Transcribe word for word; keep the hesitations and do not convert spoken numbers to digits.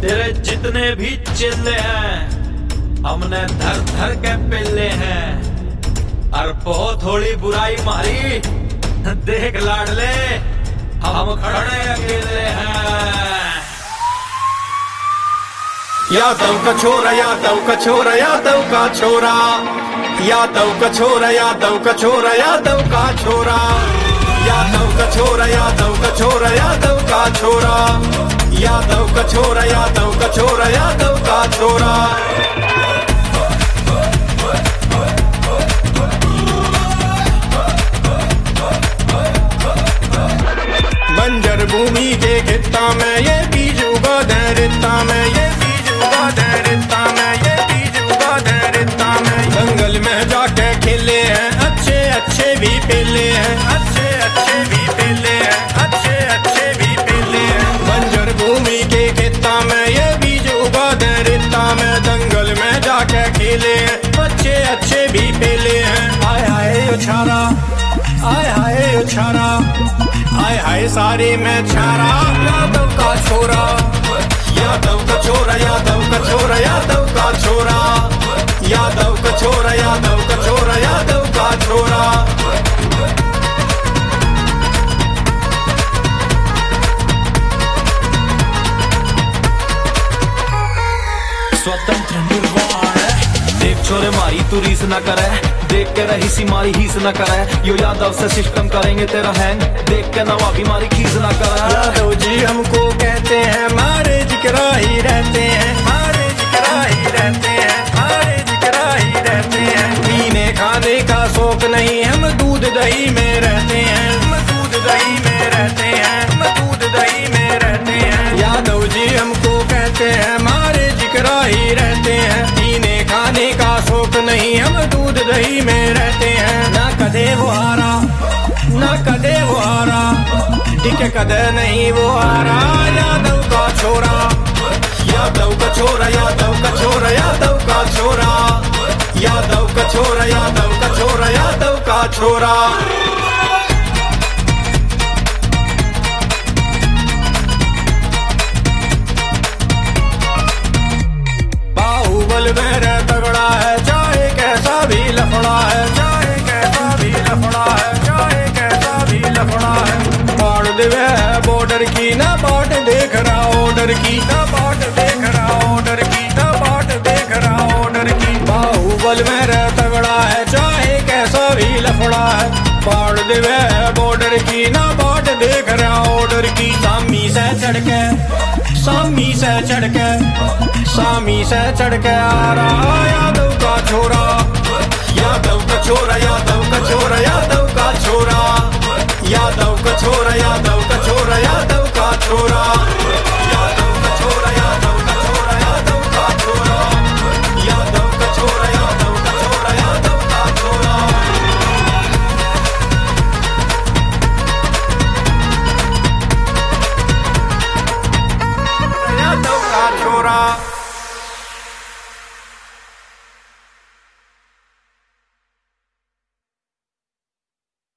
तेरे जितने भी चिल्ले हैं हमने धर धर के पिल्ले हैं, और बहुत थोड़ी बुराई मारी देख लाडले हम खड़े अकेले हैं। यादव का छोरा यादव का छोरा यादव का छोरा यादव का छोरा यादव का छोरा यादव का छोरा यादव का छोरा यादव का छोरा यादव का छोरा यादव का छोरा यादव का छोरा यादव का छोरा। बंजर भूमि के खेता में ये बीज उगा दे रेता में, ये बीज उगा दे रेता में, ये बीज उगा दे रेता में। जंगल में जाके खेले हैं अच्छे अच्छे भी पेले हैं, अच्छे अच्छे भी पेले हैं, अच्छे अच्छे भी पेले हैं। बंजर भूमि के खेता में ये बीज उगा दे रेता में, जंगल में जाके खेले हैं अच्छे अच्छे भी पेले हैं। आय हाय उछारा आय हाय उछारा आय हाय सारे में छारा यादव का छोरा यादव का छोरा यादव का छोरा यादव का छोरा यादव का छोरा यादव का छोरा यादव का छोरा। स्वतंत्र निर्वाण देख छोरे मारी तू रीस न करे, देख के रही सी मारी हीस न करे। यो यादव से सिस्टम करेंगे तेरा हैंग, देख के नवाबी मारी खीस न करे। यादव जी हमको कहते हैं मारे जिक्रा ही रहते हैं, मारे जिक्रा ही रहते हैं, मारे जिक्रा ही रहते हैं। पीने खाने का शौक नहीं हम दूध दही में रहते हैं, हम दूध दही में रहते हैं, हम दूध दही में रहते हैं। यादव जी हमको कहते हैं मारे जिक्रा ही रहते हैं, पीने खाने का शौक नहीं हम दूध दही में रहते हैं। ना कदे वो हारा ना कदे वो हारा टिके कदे नहीं वो हारा यादव का छोरा यादव का छोरा यादव का छोरा यादव का छोरा यादव का छोरा यादव का छोरा यादव का छोरा। बाहुबल मेरे तगड़ा है चाहे कैसा भी लफड़ा है, चाहे कैसा भी लफड़ा है, चाहे कैसा भी लफड़ा है। बाढ़ देवे है बॉर्डर की ना बाट देख रहा ऑर्डर की, ना बाट देख रहा ऑर्डर की, ना बाट देख रहा ऑर्डर की। बाहुबल मेरे तगड़ा है चाहे कैसा भी लफड़ा है, बाढ़ देवे है बॉर्डर की ना बाट देख रहा ऑर्डर की। सामी से चढ़ के सामी से चढ़ के सामी से चढ़ के आ रहा यादव का छोरा यादव का छोरा यादव का छोरा।